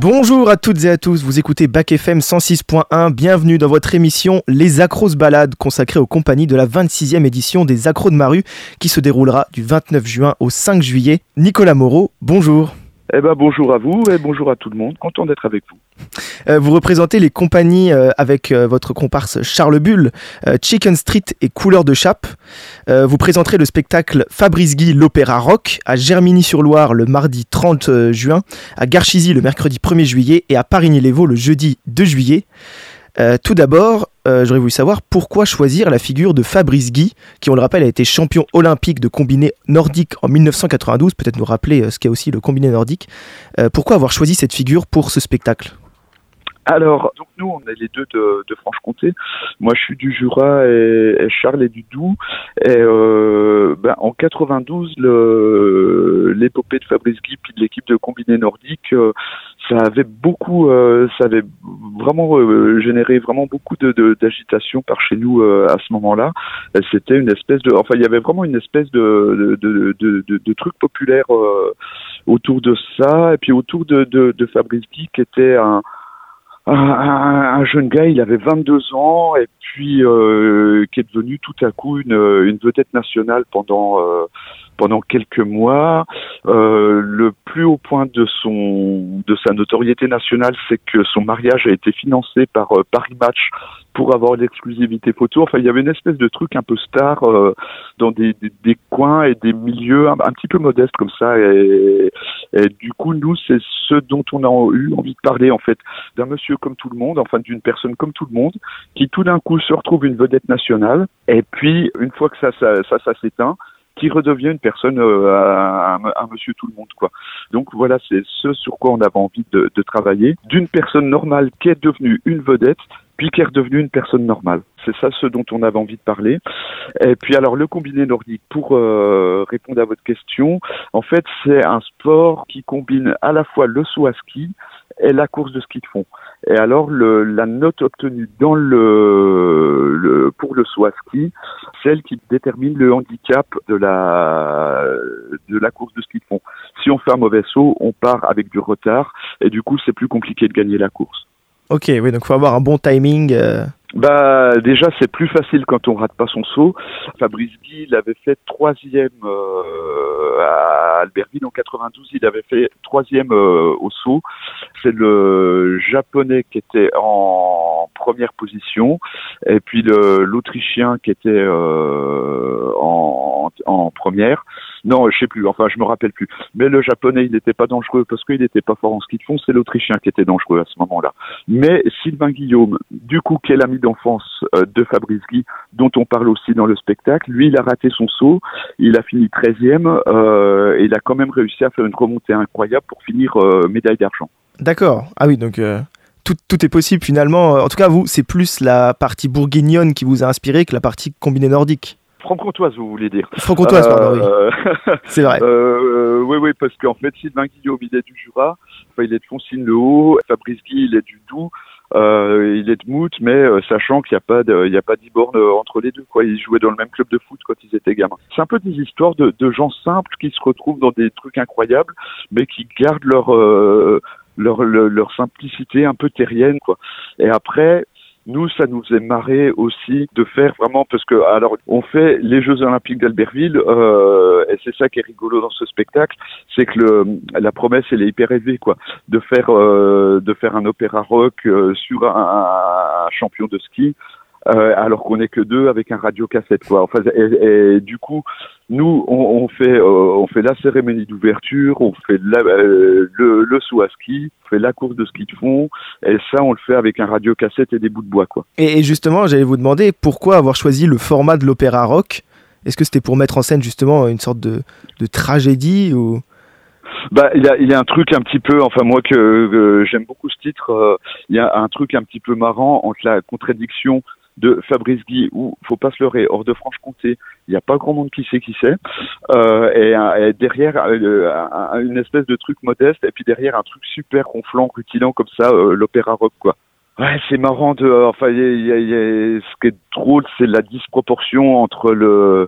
Bonjour à toutes et à tous, vous écoutez Bac FM 106.1, bienvenue dans votre émission Les Accros se baladent, consacrée aux compagnies de la 26e édition des Accros de Maru, qui se déroulera du 29 juin au 5 juillet. Nicolas Moreau, bonjour. Bonjour à vous et bonjour à tout le monde, content d'être avec vous. Vous représentez les compagnies avec votre comparse Charles Bull, Chicken Street et Couleur de Chape. Vous présenterez le spectacle Fabrice Guy, l'Opéra Rock, à Germigny-sur-Loire le mardi 30 juin, à Garchizy le mercredi 1er juillet et à Parigny-les-Vaux le jeudi 2 juillet. Tout d'abord, j'aurais voulu savoir pourquoi choisir la figure de Fabrice Guy, qui, on le rappelle, a été champion olympique de combiné nordique en 1992, peut-être nous rappeler ce qu'est aussi le combiné nordique. Pourquoi avoir choisi cette figure pour ce spectacle ? Alors, donc nous, on est les deux de Franche-Comté. Moi, je suis du Jura et Charles est du Doubs. Et en 92, l'épopée de Fabrice Guy puis de l'équipe de combiné nordique, ça avait vraiment généré vraiment beaucoup d'agitation par chez nous à ce moment-là. Et c'était une espèce il y avait vraiment une espèce de truc populaire autour de ça, et puis autour de Fabrice Guy, qui était un jeune gars. Il avait 22 ans et puis qui est devenu tout à coup une vedette nationale pendant quelques mois. Le plus haut point de sa notoriété nationale, c'est que son mariage a été financé par Paris Match pour avoir l'exclusivité photo. Enfin, il y avait une espèce de truc un peu star dans des coins et des milieux un petit peu modestes comme ça. Et du coup, nous, c'est ce dont on a eu envie de parler, en fait, d'un monsieur comme tout le monde, enfin d'une personne comme tout le monde, qui tout d'un coup se retrouve une vedette nationale. Et puis, une fois que ça s'éteint, qui redevient une personne, un monsieur tout le monde, quoi. Donc voilà, c'est ce sur quoi on avait envie de travailler, d'une personne normale qui est devenue une vedette, puis qui est redevenue une personne normale. C'est ça ce dont on avait envie de parler. Et puis alors, le combiné nordique, pour répondre à votre question, en fait, c'est un sport qui combine à la fois le saut à ski et la course de ski de fond. Et alors, la note obtenue pour le saut à ski, celle qui détermine le handicap de la course de ski de fond. Si on fait un mauvais saut, on part avec du retard, et du coup, c'est plus compliqué de gagner la course. Ok, oui, donc il faut avoir un bon timing. Déjà, c'est plus facile quand on rate pas son saut. Fabrice Guy, il avait fait 3e à Albertville en 92. Il avait fait 3e au saut. C'est le Japonais qui était en première position, et puis l'Autrichien qui était en première. Non, je sais plus, enfin je me rappelle plus. Mais le Japonais, il n'était pas dangereux parce qu'il n'était pas fort en ski de fond, c'est l'Autrichien qui était dangereux à ce moment-là. Mais Sylvain Guillaume, du coup, qui est l'ami d'enfance de Fabrice Guy, dont on parle aussi dans le spectacle, lui, il a raté son saut, il a fini 13e, et il a quand même réussi à faire une remontée incroyable pour finir médaille d'argent. D'accord, ah oui, donc tout est possible finalement. En tout cas, vous, c'est plus la partie bourguignonne qui vous a inspiré que la partie combinée nordique. Franc-comtoise, vous voulez dire. Franc-comtoise, pardon, oui. C'est vrai. Oui, parce qu'en fait, Sylvain Guillaume, il est du Jura, enfin, il est de Foncine-le-Haut, Fabrice Guy, il est du Doubs, il est de Mout, mais sachant qu'il n'y a pas d'Iborne entre les deux, quoi. Ils jouaient dans le même club de foot quand ils étaient gamins. C'est un peu des histoires de gens simples qui se retrouvent dans des trucs incroyables, mais qui gardent leur simplicité un peu terrienne, quoi. Et après, nous, ça nous est marré aussi de faire vraiment, parce que alors on fait les Jeux Olympiques d'Albertville, et c'est ça qui est rigolo dans ce spectacle, c'est que la promesse, elle est hyper élevée, quoi, de faire un opéra rock sur un champion de ski. Alors qu'on n'est que deux avec un radiocassette, quoi. Enfin, et du coup, nous, on fait la cérémonie d'ouverture, on fait le saut à ski, on fait la course de ski de fond, et ça, on le fait avec un radiocassette et des bouts de bois, quoi. Et justement, j'allais vous demander pourquoi avoir choisi le format de l'opéra rock. Est-ce que c'était pour mettre en scène justement une sorte de tragédie ou... Il y a un truc un petit peu, enfin moi que j'aime beaucoup ce titre, il y a un truc un petit peu marrant entre la contradiction de Fabrice Guy, où faut pas se leurrer, hors de Franche-Comté, il n'y a pas grand monde qui sait qui c'est, et derrière une espèce de truc modeste, et puis derrière un truc super ronflant, rutilant comme ça, l'opéra rock, quoi. Ouais, c'est marrant ce qui est drôle, c'est la disproportion entre le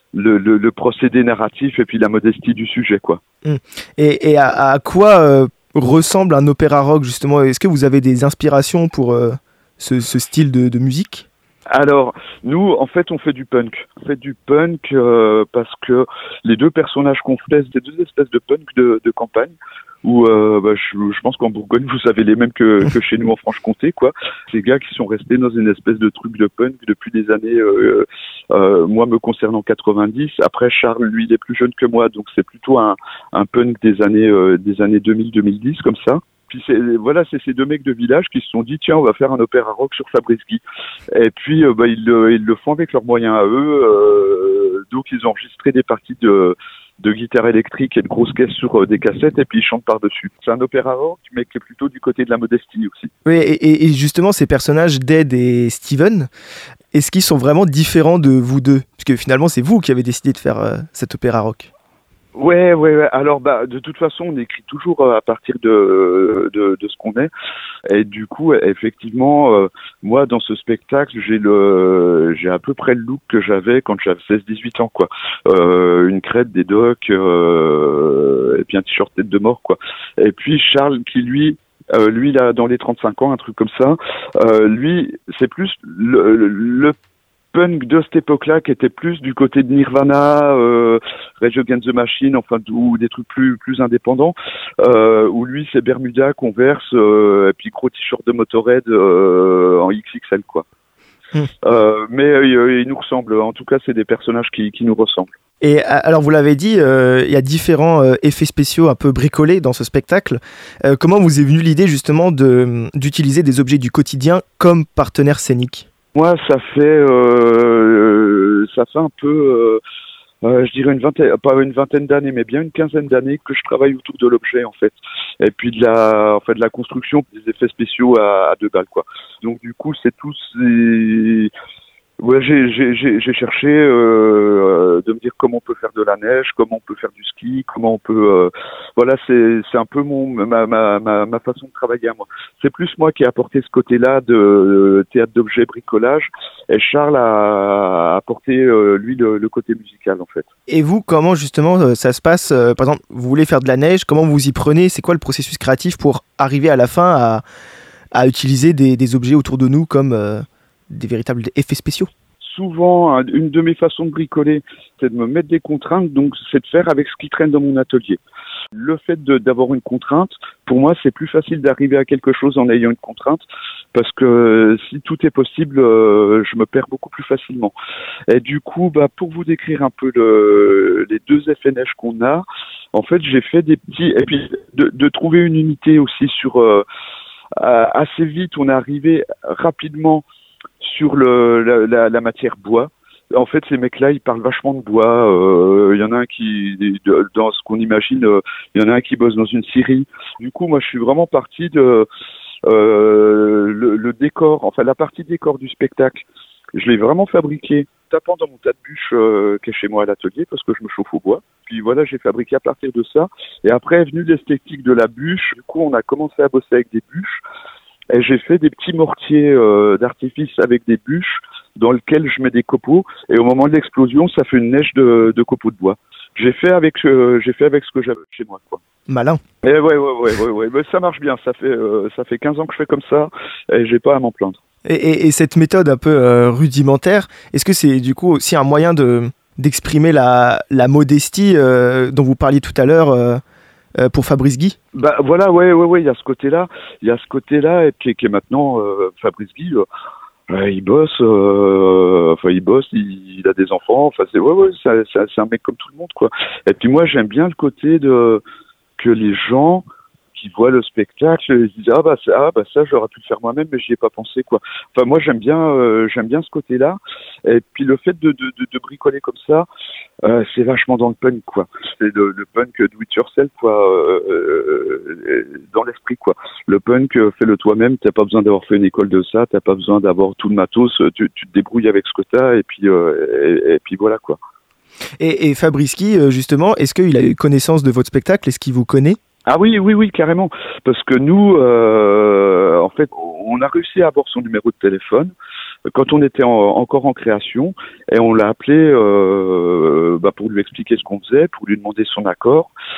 procédé narratif et puis la modestie du sujet, quoi. Et à quoi ressemble à un opéra rock justement? Est-ce que vous avez des inspirations pour ce style de musique? Alors, nous, en fait, on fait du punk. On fait du punk parce que les deux personnages qu'on fait, c'est deux espèces de punk de campagne. Où je pense qu'en Bourgogne, vous avez les mêmes que chez nous en Franche-Comté, quoi. Ces gars qui sont restés dans une espèce de truc de punk depuis des années, moi me concernant 90. Après, Charles, lui, il est plus jeune que moi, donc c'est plutôt un punk des années 2000-2010, comme ça. Puis c'est ces deux mecs de village qui se sont dit tiens, on va faire un opéra rock sur Fabrice Guy. Et puis ils le font avec leurs moyens à eux. Donc ils ont enregistré des parties de guitare électrique et de grosses caisses sur des cassettes et puis ils chantent par-dessus. C'est un opéra rock mais qui est plutôt du côté de la modestie aussi. Oui, et justement ces personnages d'Ed et Steven, est-ce qu'ils sont vraiment différents de vous deux? Parce que finalement c'est vous qui avez décidé de faire cet opéra rock. Ouais. Alors, de toute façon, on écrit toujours à partir de ce qu'on est. Et du coup, effectivement, moi, dans ce spectacle, j'ai à peu près le look que j'avais quand j'avais 16-18 ans, quoi. Une crête, des docks, et puis un t-shirt tête de mort, quoi. Et puis Charles, qui lui, là, dans les 35 ans, un truc comme ça, lui, c'est plus le punk de cette époque-là qui était plus du côté de Nirvana, Rage Against the Machine, enfin ou des trucs plus indépendants, où lui c'est Bermuda, Converse, et puis gros t-shirt de Motorhead en XXL, quoi. Mais il nous ressemble, en tout cas c'est des personnages qui nous ressemblent. Et alors vous l'avez dit, il y a différents effets spéciaux un peu bricolés dans ce spectacle. Comment vous est venue l'idée justement d'utiliser des objets du quotidien comme partenaire scénique? Moi, ça fait un peu, je dirais pas une vingtaine d'années, mais bien une quinzaine d'années que je travaille autour de l'objet, en fait. Et puis de la construction, des effets spéciaux à deux balles, quoi. Donc du coup, c'est tous ces... Ouais, j'ai cherché de me dire comment on peut faire de la neige, comment on peut faire du ski, comment on peut c'est un peu ma façon de travailler à moi. C'est plus moi qui ai apporté ce côté-là de théâtre d'objets, bricolage, et Charles a apporté lui le côté musical, en fait. Et vous, comment justement ça se passe? Par exemple, vous voulez faire de la neige, comment vous y prenez? C'est quoi le processus créatif pour arriver à la fin à utiliser des objets autour de nous comme des véritables effets spéciaux? Souvent, une de mes façons de bricoler, c'est de me mettre des contraintes, donc c'est de faire avec ce qui traîne dans mon atelier. Le fait d'avoir une contrainte, pour moi, c'est plus facile d'arriver à quelque chose en ayant une contrainte, parce que si tout est possible, je me perds beaucoup plus facilement. Et du coup, pour vous décrire un peu les deux effets neige qu'on a, en fait, j'ai fait des petits... Et puis, de trouver une unité aussi sur... assez vite, on est arrivé rapidement sur la matière bois. En fait, ces mecs-là, ils parlent vachement de bois. Il y en a un qui, dans ce qu'on imagine, il y en a un qui bosse dans une scierie. Du coup, moi, je suis vraiment parti de le décor, enfin la partie décor du spectacle. Je l'ai vraiment fabriqué tapant dans mon tas de bûches qui est chez moi à l'atelier parce que je me chauffe au bois. Puis voilà, j'ai fabriqué à partir de ça. Et après est venue l'esthétique de la bûche. Du coup, on a commencé à bosser avec des bûches. Et j'ai fait des petits mortiers d'artifice avec des bûches dans lesquels je mets des copeaux. Et au moment de l'explosion, ça fait une neige de copeaux de bois. J'ai fait avec ce que j'avais chez moi, quoi. Malin. Et ouais. Mais ça marche bien. Ça fait 15 ans que je fais comme ça et j'ai pas à m'en plaindre. Et cette méthode un peu rudimentaire, est-ce que c'est du coup aussi un moyen d'exprimer la modestie dont vous parliez tout à l'heure pour Fabrice Guy? Voilà, ouais, il y a ce côté-là. Il y a ce côté-là qui est maintenant Fabrice Guy. Il bosse, il a des enfants. Enfin, c'est un mec comme tout le monde, quoi. Et puis moi, j'aime bien le côté que les gens qui voient le spectacle, ils disent ça j'aurais pu le faire moi-même, mais j'y ai pas pensé, quoi. Enfin, moi j'aime bien ce côté-là. Et puis le fait de bricoler comme ça, c'est vachement dans le punk, quoi. C'est le punk do it yourself, quoi, dans l'esprit, quoi. Le punk, fais-le toi-même. T'as pas besoin d'avoir fait une école de ça. T'as pas besoin d'avoir tout le matos. Tu te débrouilles avec ce que t'as et puis voilà, quoi. Et Fabrice Guy, justement, est-ce qu'il a eu connaissance de votre spectacle? Est-ce qu'il vous connaît? Ah oui, carrément. Parce que nous, en fait, on a réussi à avoir son numéro de téléphone quand on était encore en création, et on l'a appelé pour lui expliquer ce qu'on faisait, pour lui demander son accord.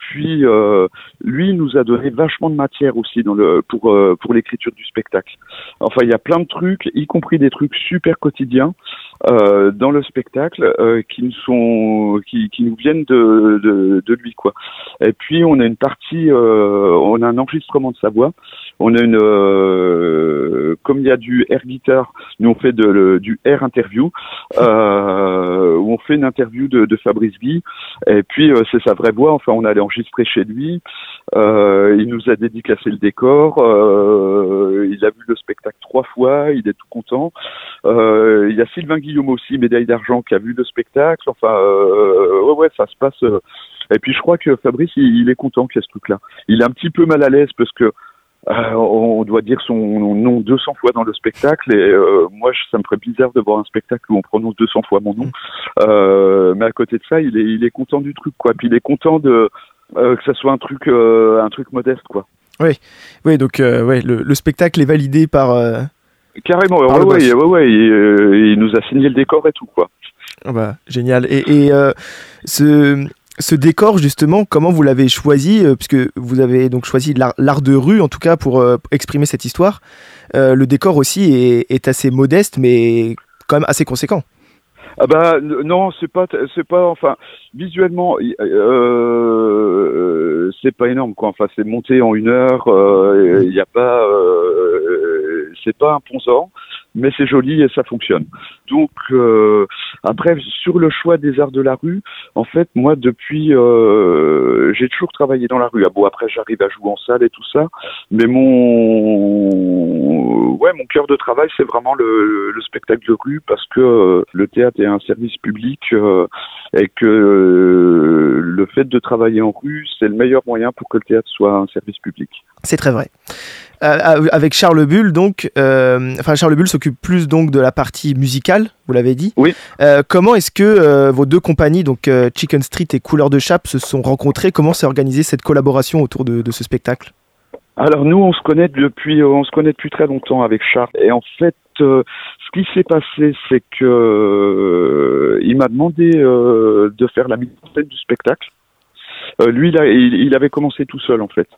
puis lui il nous a donné vachement de matière aussi pour l'écriture du spectacle. Enfin, il y a plein de trucs, y compris des trucs super quotidiens dans le spectacle qui nous viennent de lui, quoi. Et puis on a une partie, on a un enregistrement de sa voix. On a comme il y a du air guitar, nous on fait du air interview, où on fait une interview de Fabrice Guy, et puis c'est sa vraie voix. Enfin, on allait enregistrer chez lui. Il nous a dédicacé le décor. Il a vu le spectacle 3 fois. Il est tout content. Il y a Sylvain Guillaume aussi, médaille d'argent, qui a vu le spectacle. Enfin, ouais, ça se passe. Et puis je crois que Fabrice, il est content qu'il y ait ce truc-là. Il est un petit peu mal à l'aise parce que on doit dire son nom 200 fois dans le spectacle, et moi ça me ferait bizarre de voir un spectacle où on prononce 200 fois mon nom. Mais à côté de ça, il est content du truc, quoi. Puis il est content que ça soit un truc modeste, quoi. Oui, donc le spectacle est validé par carrément. par Ouais, il nous a signé le décor et tout, quoi. Ah bah, génial. Et ce décor, justement, comment vous l'avez choisi, puisque vous avez donc choisi l'art de rue, en tout cas, pour exprimer cette histoire. Le décor aussi est assez modeste, mais quand même assez conséquent. Ah bah non, c'est pas, enfin, visuellement, c'est pas énorme, quoi. Enfin, c'est monté en 1 heure. Il y a pas, c'est pas imposant, mais c'est joli et ça fonctionne. Donc après, sur le choix des arts de la rue, en fait, moi depuis, j'ai toujours travaillé dans la rue. Ah bon, après j'arrive à jouer en salle et tout ça, mais mon cœur de travail, c'est vraiment le spectacle de rue, parce que le théâtre est un service public et que le fait de travailler en rue, c'est le meilleur moyen pour que le théâtre soit un service public. C'est très vrai. Avec Charles Bull, donc, Charles Bull s'occupe plus donc de la partie musicale, vous l'avez dit. Oui. Comment est-ce que vos deux compagnies, donc Chicken Street et Couleur de Chape, se sont rencontrées? Comment s'est organisée cette collaboration autour de ce spectacle? Alors nous, on se connaît depuis très longtemps avec Charles. Et en fait, ce qui s'est passé, c'est que il m'a demandé de faire la mise en scène du spectacle. Lui, il avait commencé tout seul, en fait.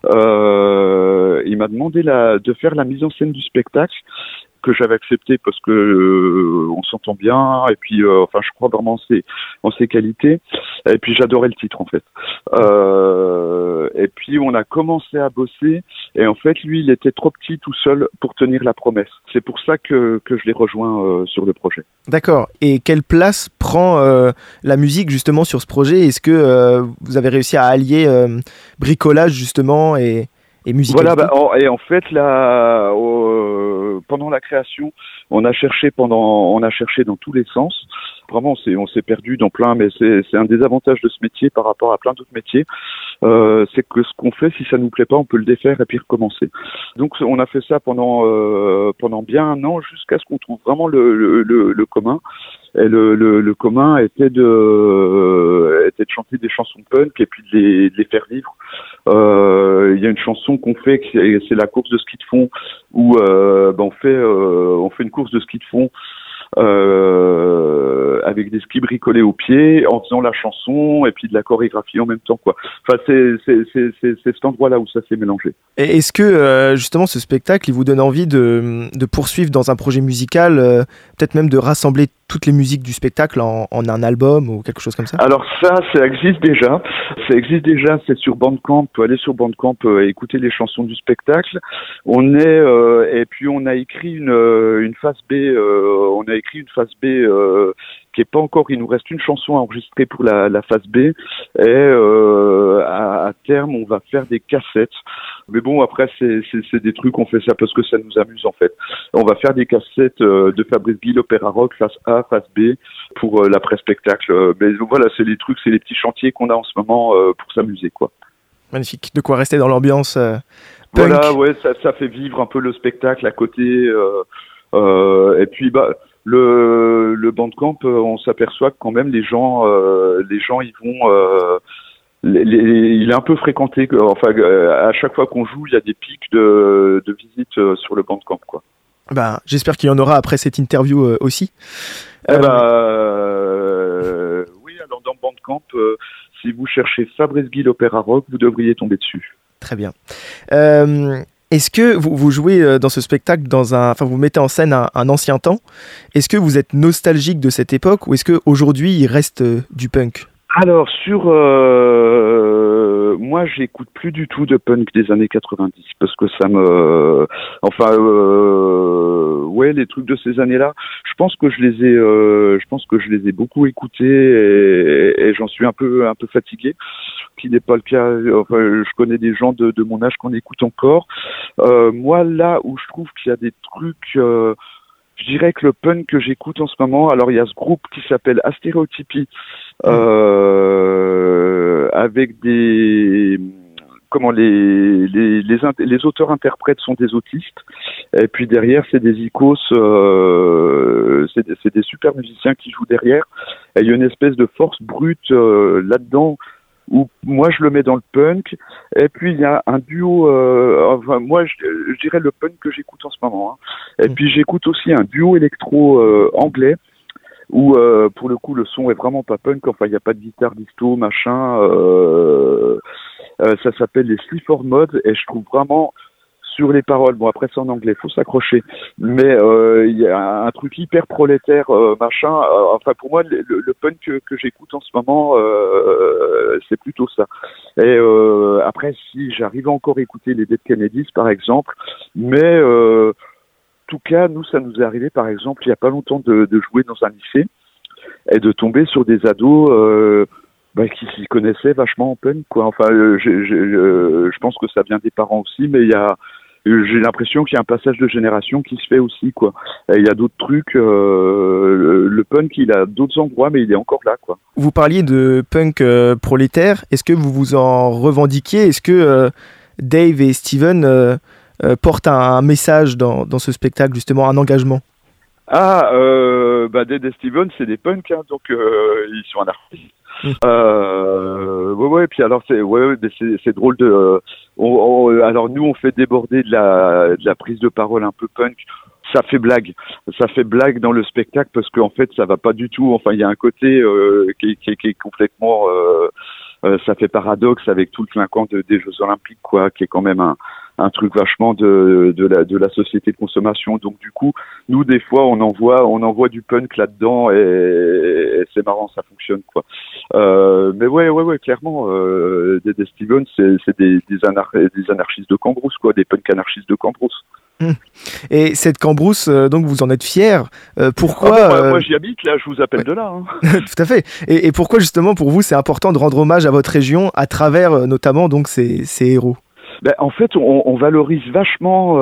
Il m'a demandé de faire la mise en scène du spectacle, que j'avais accepté parce que on s'entend bien, et puis je crois vraiment en ses qualités, et puis j'adorais le titre, en fait. Et puis on a commencé à bosser, et en fait lui il était trop petit tout seul pour tenir la promesse. C'est pour ça que je l'ai rejoint sur le projet. D'accord. Et quelle place prend la musique justement sur ce projet? Est-ce que vous avez réussi à allier bricolage justement et musicalité? Voilà, et en fait là, pendant la création, on a cherché dans tous les sens. Vraiment, on s'est perdu dans plein, mais c'est un des avantages de ce métier par rapport à plein d'autres métiers. C'est que ce qu'on fait, si ça nous plaît pas, on peut le défaire et puis recommencer. Donc on a fait ça pendant bien 1 an, jusqu'à ce qu'on trouve vraiment le commun. Et le commun était de chanter des chansons punk et puis de les faire vivre. Il y a une chanson qu'on fait, c'est la course de ski de fond, où on fait une course de ski de fond avec des skis bricolés aux pieds, en faisant la chanson et puis de la chorégraphie en même temps, quoi. Enfin, c'est cet endroit-là où ça s'est mélangé. Et est-ce que justement ce spectacle, il vous donne envie de poursuivre dans un projet musical, peut-être même de rassembler toutes les musiques du spectacle en un album ou quelque chose comme ça? Alors ça existe déjà. C'est sur Bandcamp. Aller sur Bandcamp et écouter les chansons du spectacle. Et puis on a écrit une phase B. Qui est pas encore. Il nous reste une chanson à enregistrer pour la phase B. Et à terme, on va faire des cassettes. Mais bon, après, c'est des trucs, on fait ça parce que ça nous amuse, en fait. On va faire des cassettes de Fabrice Guy, l'opéra rock, phase A, phase B, pour l'après-spectacle. Mais voilà, c'est les petits chantiers qu'on a en ce moment pour s'amuser, quoi. Magnifique. De quoi rester dans l'ambiance punk. Voilà, ouais, ça fait vivre un peu le spectacle à côté. Et puis, le Bandcamp, on s'aperçoit que quand même les gens y vont. Il est un peu fréquenté. À chaque fois qu'on joue, il y a des pics de visites sur le Bandcamp, quoi. J'espère qu'il y en aura après cette interview aussi. Oui, alors dans Bandcamp, Si vous cherchez Fabrice Guy l'Opéra Rock, vous devriez tomber dessus. Très bien. Est-ce que vous jouez dans ce spectacle vous mettez en scène un ancien temps? Est-ce que vous êtes nostalgique de cette époque ou est-ce qu'aujourd'hui il reste du punk? Alors moi j'écoute plus du tout de punk des années 90 parce que ça me les trucs de ces années-là, je pense que je les ai beaucoup écoutés et j'en suis un peu fatigué, qui n'est pas le cas. Enfin, je connais des gens de mon âge qu'on écoute encore. Moi là où je trouve qu'il y a des trucs, je dirais que le punk que j'écoute en ce moment, alors il y a ce groupe qui s'appelle Astéréotypie, avec des les auteurs-interprètes sont des autistes, et puis derrière c'est des icos, c'est des super musiciens qui jouent derrière, et il y a une espèce de force brute là-dedans, où moi je le mets dans le punk, et puis il y a un duo, moi je dirais le punk que j'écoute en ce moment, hein. Et puis j'écoute aussi un duo électro anglais, où pour le coup le son est vraiment pas punk, enfin il n'y a pas de guitare disto, machin, ça s'appelle les Sleaford Mods, et je trouve vraiment sur les paroles, bon après c'est en anglais, faut s'accrocher, mais il y a un truc hyper prolétaire, machin, enfin pour moi le punk que j'écoute en ce moment, c'est plutôt ça. Et après si j'arrive encore à écouter les Dead Kennedys par exemple, mais en tout cas nous ça nous est arrivé par exemple il y a pas longtemps de jouer dans un lycée et de tomber sur des ados qui s'y connaissaient vachement en punk, quoi. Enfin je pense que ça vient des parents aussi, mais j'ai l'impression qu'il y a un passage de génération qui se fait aussi, quoi. Et il y a d'autres trucs, le punk il a d'autres endroits, mais il est encore là, quoi. Vous parliez de punk prolétaire, est-ce que vous vous en revendiquiez? Est-ce que Dave et Steven portent un message dans ce spectacle, justement, un engagement? Dave et Steven c'est des punks, hein, donc ils sont anarchistes. Puis alors c'est drôle de alors nous on fait déborder de la prise de parole un peu punk, ça fait blague dans le spectacle parce qu'en fait ça va pas du tout, enfin il y a un côté qui est complètement ça fait paradoxe avec tout le clinquant des Jeux Olympiques, quoi, qui est quand même un truc vachement de la société de consommation. Donc du coup, nous des fois on envoie du punk là-dedans et c'est marrant, ça fonctionne, quoi. Mais ouais, clairement, des Stevens, c'est des anarchistes de Cambrousse, quoi, des punk anarchistes de Cambrousse. Et cette Cambrousse, donc vous en êtes fier. Pourquoi moi j'y habite là, je vous appelle de là. Hein. Tout à fait. Et pourquoi justement pour vous c'est important de rendre hommage à votre région à travers notamment donc ces héros? En fait, on valorise vachement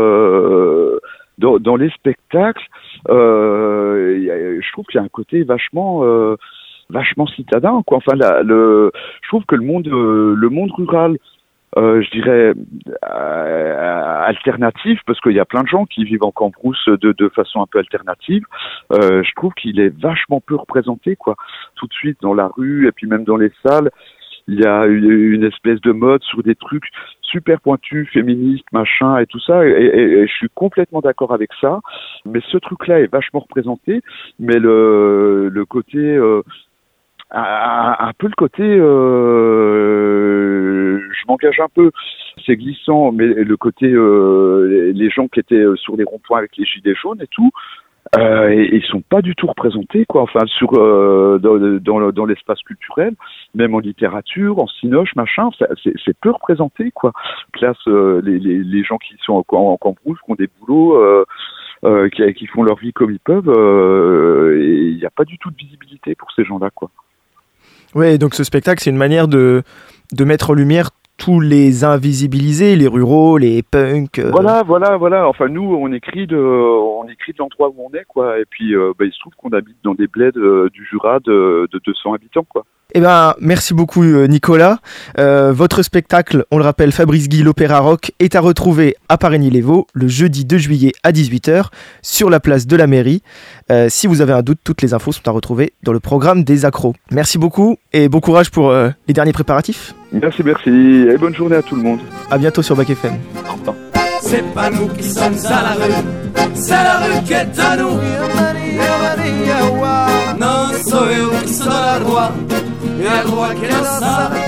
dans les spectacles. Je trouve qu'il y a un côté vachement citadin, quoi. Enfin, je trouve que le monde rural, je dirais alternatif, parce qu'il y a plein de gens qui vivent en Cambrousse de façon un peu alternative. Je trouve qu'il est vachement peu représenté, quoi. Tout de suite dans la rue et puis même dans les salles. Il y a une espèce de mode sur des trucs super pointus, féministes, machin et tout ça, et je suis complètement d'accord avec ça. Mais ce truc-là est vachement représenté, mais le côté un peu le côté je m'engage un peu, c'est glissant, mais le côté les gens qui étaient sur les ronds-points avec les gilets jaunes et tout, ils sont pas du tout représentés, quoi. Enfin, dans l'espace culturel, même en littérature, en cinoche, machin, c'est peu représenté, quoi. Classe les gens qui sont en Cambrousse, qui ont des boulots, qui font leur vie comme ils peuvent, et il n'y a pas du tout de visibilité pour ces gens-là, quoi. Ouais, donc ce spectacle, c'est une manière de mettre en lumière tous les invisibilisés, les ruraux, les punks. Voilà. Enfin, nous, on écrit de l'endroit où on est, quoi. Et puis, il se trouve qu'on habite dans des bleds du Jura de 200 habitants, quoi. Eh ben, merci beaucoup Nicolas. Votre spectacle, on le rappelle, Fabrice Guy, l'Opéra Rock, est à retrouver à Parigny-les-Vaux le jeudi 2 juillet à 18h sur la place de la mairie. Si vous avez un doute, toutes les infos sont à retrouver dans le programme des accros. Merci beaucoup et bon courage pour les derniers préparatifs. Merci et bonne journée à tout le monde. À bientôt sur Bac FM. Au revoir. C'est pas nous qui sommes à la rue, c'est la rue qui est à nous. Non, soy yo qui soy la roi, et la roi agua que no sabe